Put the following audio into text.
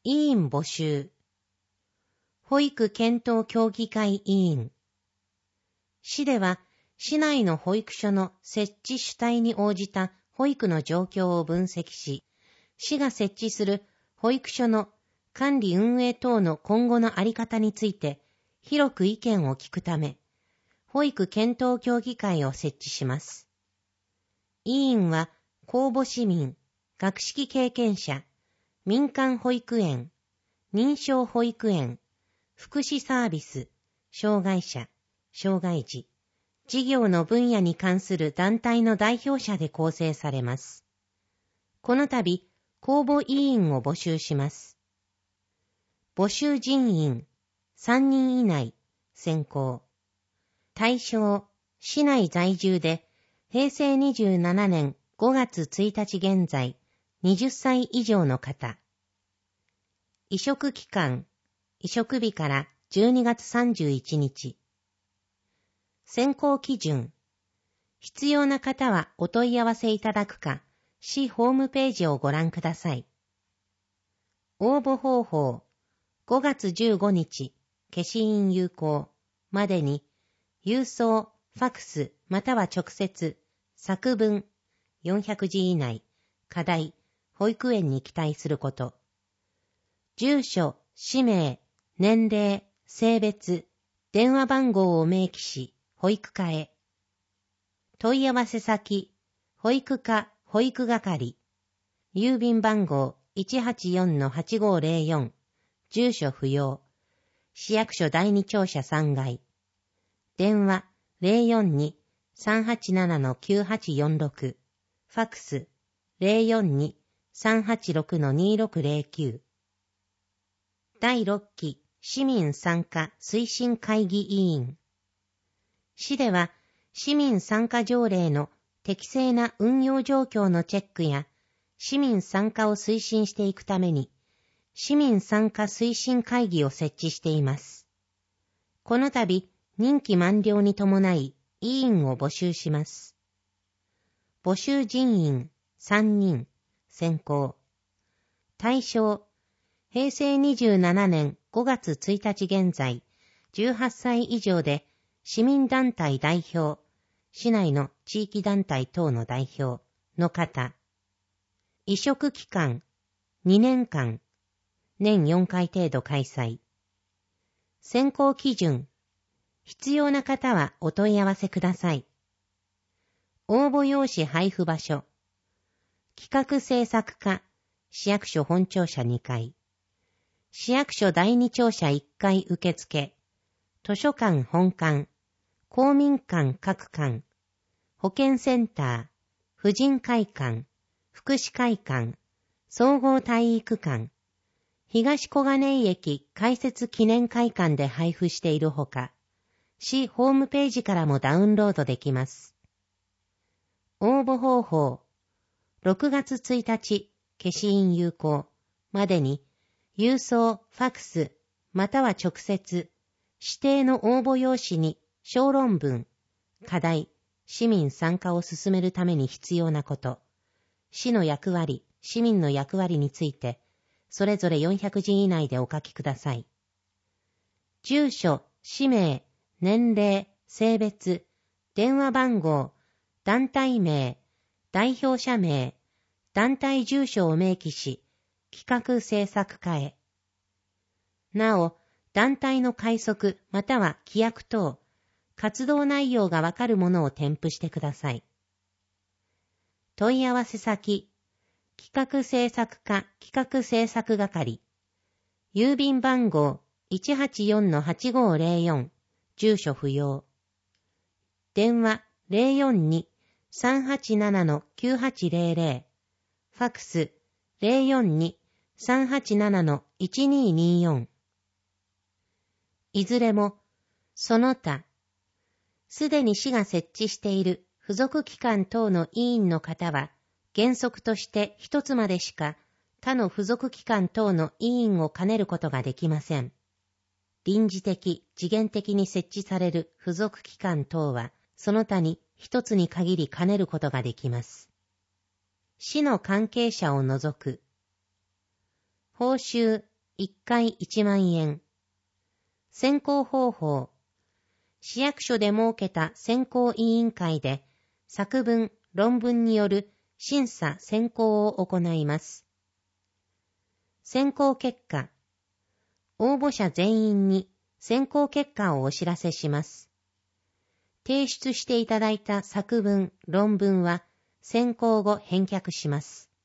委員募集。保育検討協議会委員。市では、市内の保育所の設置主体に応じた保育の状況を分析し、市が設置する保育所の管理運営等の今後のあり方について広く意見を聞くため、保育検討協議会を設置します。委員は公募市民、学識経験者、民間保育園、認証保育園、福祉サービス、障害者、障害児、事業の分野に関する団体の代表者で構成されます。この度、公募委員を募集します。募集人員、3人以内、選考。対象、市内在住で、平成27年5月1日現在、20歳以上の方。委嘱期間、委嘱日から12月31日。選考基準。必要な方はお問い合わせいただくか、市ホームページをご覧ください。応募方法。5月15日、消印有効までに、郵送、ファクスまたは直接、作文、400字以内、課題、保育園に記載すること。住所、氏名、年齢、性別、電話番号を明記し、保育課へ。問い合わせ先、保育課、保育係。郵便番号 184-8504。住所不要。市役所第二庁舎3階。電話 042-387-9846。ファクス 042-386-2609。第6期市民参加推進会議委員。市では市民参加条例の適正な運用状況のチェックや市民参加を推進していくために市民参加推進会議を設置しています。この度、任期満了に伴い、委員を募集します。募集人員、3人、選考。対象、平成27年5月1日現在、18歳以上で、市民団体代表、市内の地域団体等の代表の方。委嘱期間、2年間、年4回程度開催。選考基準。必要な方はお問い合わせください。応募用紙配布場所。企画制作課、市役所本庁舎2階。市役所第二庁舎1階受付。図書館本館。公民館各館。保健センター。婦人会館。福祉会館。総合体育館。東小金井駅開設記念会館で配布しているほか、市ホームページからもダウンロードできます。応募方法。6月1日、消印有効までに、郵送、ファクス、または直接、指定の応募用紙に小論文、課題、市民参加を進めるために必要なこと、市の役割、市民の役割について、それぞれ400字以内でお書きください。住所、氏名、年齢、性別、電話番号、団体名、代表者名、団体住所を明記し、企画制作課へ。なお、団体の会則または規約等、活動内容がわかるものを添付してください。問い合わせ先、企画制作課企画制作係。郵便番号 184-8504。住所不要。電話 042-387-9800。ファクス 042-387-1224。いずれも、その他、すでに市が設置している付属機関等の委員の方は、原則として一つまでしか他の付属機関等の委員を兼ねることができません。臨時的、時限的に設置される付属機関等は、その他に一つに限り兼ねることができます。市の関係者を除く。報酬、 1回1万円。選考方法。市役所で設けた選考委員会で作文、論文による審査選考を行います。選考結果。応募者全員に選考結果をお知らせします。提出していただいた作文、論文は選考後返却します。